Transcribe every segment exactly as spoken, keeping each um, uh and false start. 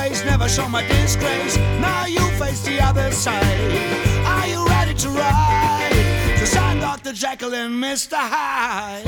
Two-Face, never show my disgrace. Now you face the other side. Are you ready to ride? 'Cause I'm Doctor Jekyll and Mister Hyde.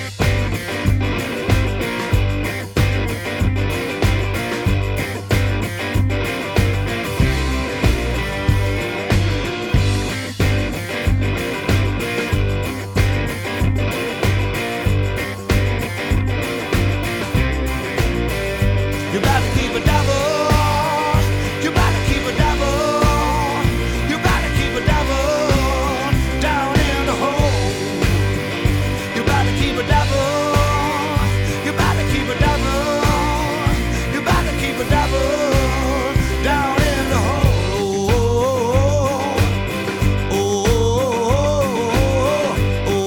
You better keep a devil. You better keep a devil. You better keep a devil down in the hole. You better keep a devil. You better keep a devil. You better keep a devil down in the hole. Oh, oh, oh,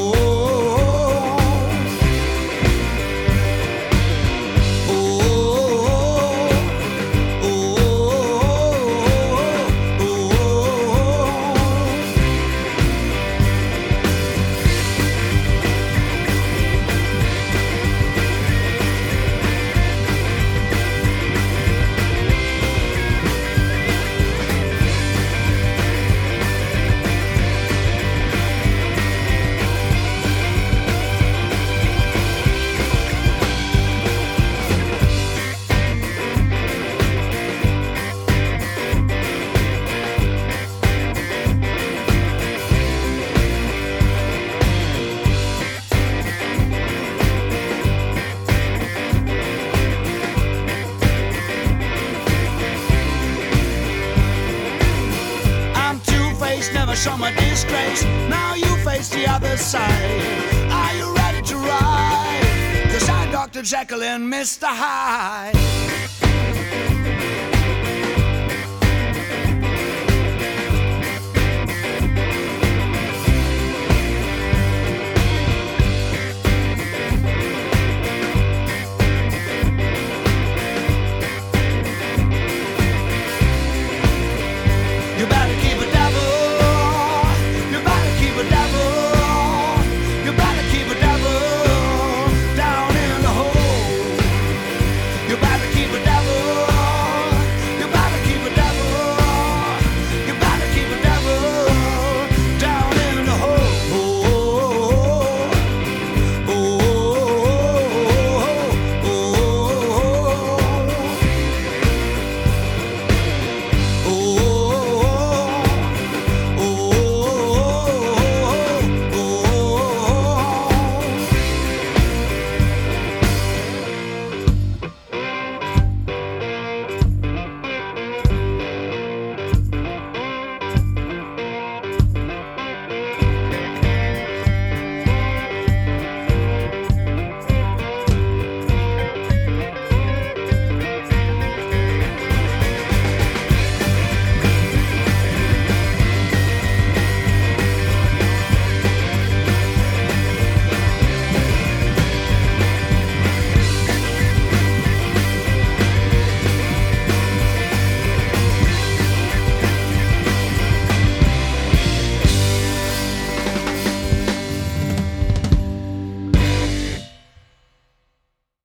never show my disgrace. Now you face the other side. Are you ready to ride? 'Cause I'm Doctor Jekyll and Mister Hyde.